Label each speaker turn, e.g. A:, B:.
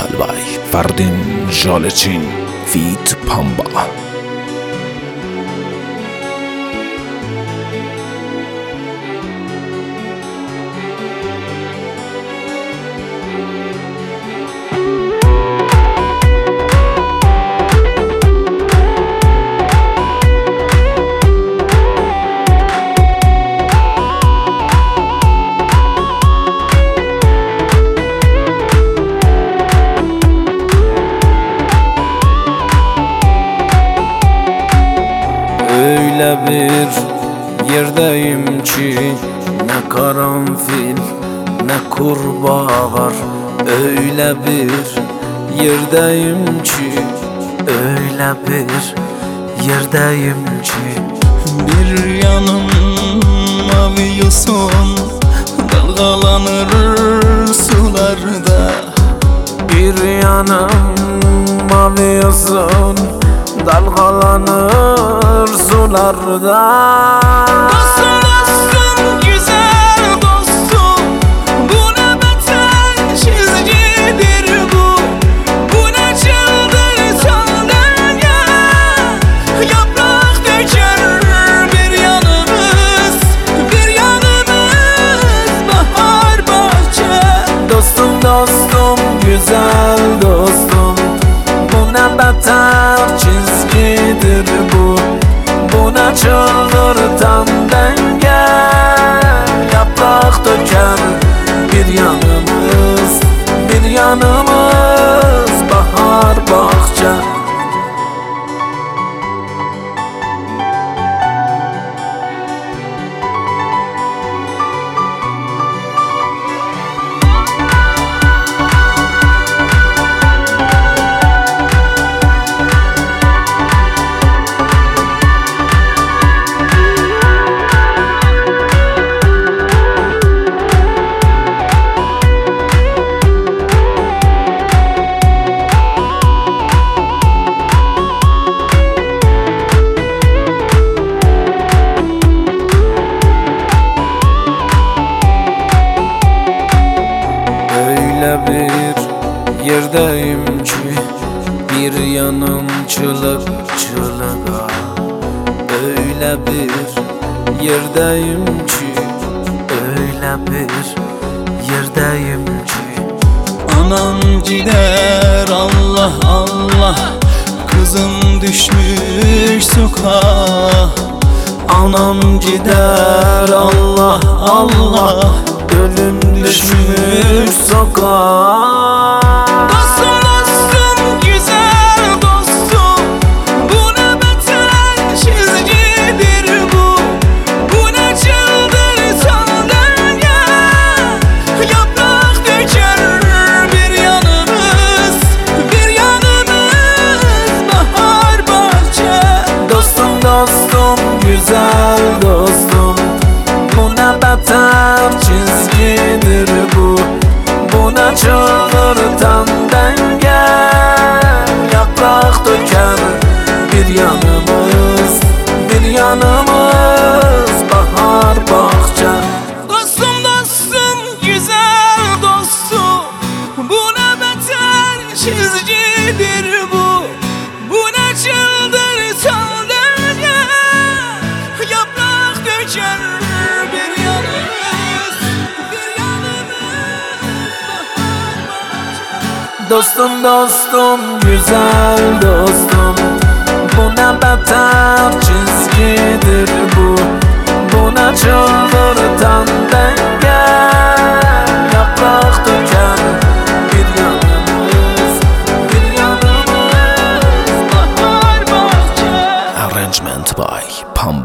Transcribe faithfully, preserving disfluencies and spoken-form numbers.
A: by Ferdin Jolechin feat Pamba.
B: Öyle bir yerdeyim ki ne karanfil ne kurbağa var. Öyle bir yerdeyim ki, öyle bir yerdeyim ki bir yanım mavi yosun dalgalanır sularda.
C: Bir yanım mavi yosun dalgalanır sularda.
B: Dostum dostum güzel dostum, bu ne beter çizgidir bu. Bu ne çıldırtan denge, yaprak döker bir yanımız, bir yanımız bahar bahçe.
C: Dostum dostum güzel dostum, bu ne beter çizgidir bu. Bu ne çıldırtan denge, yaprak döker bir yanımız, bir yanımız bahar bahçe.
B: Öyle bir yerdeyim ki bir yanım çılık çılığa. Öyle bir yerdeyim ki, öyle bir yerdeyim ki anam gider Allah Allah, kızım düşmüş sokağa.
C: Anam gider Allah Allah, ölüm düşmüş sokağa.
B: Dostum dostum güzel dostum, bu ne beter çizgidir bu. Bu ne çıldırtan denge, yaprak döker bir yanımız, bir yanımız bahar bahçe.
C: Dostum dostum güzel dostum, bu ne beter çizgidir bu. Bu ne çıldırtan denge, yaprak döker bir yanımız, bir yanımız bahar bahçe.
B: Dostum dostum güzel dostum, bu ne beter çizgidir bu. Bu ne çıldırtan denge, yaprak döker bir yanımız, bir yanımız bahar bahçe.
C: Dostum dostum güzel dostum, bu ne beter çizgidir bu. Bu ne çıldırtan denge, yaprak döker bir yanımız, bir yanımız bahar bahçe.
A: Arrangement by Pamba.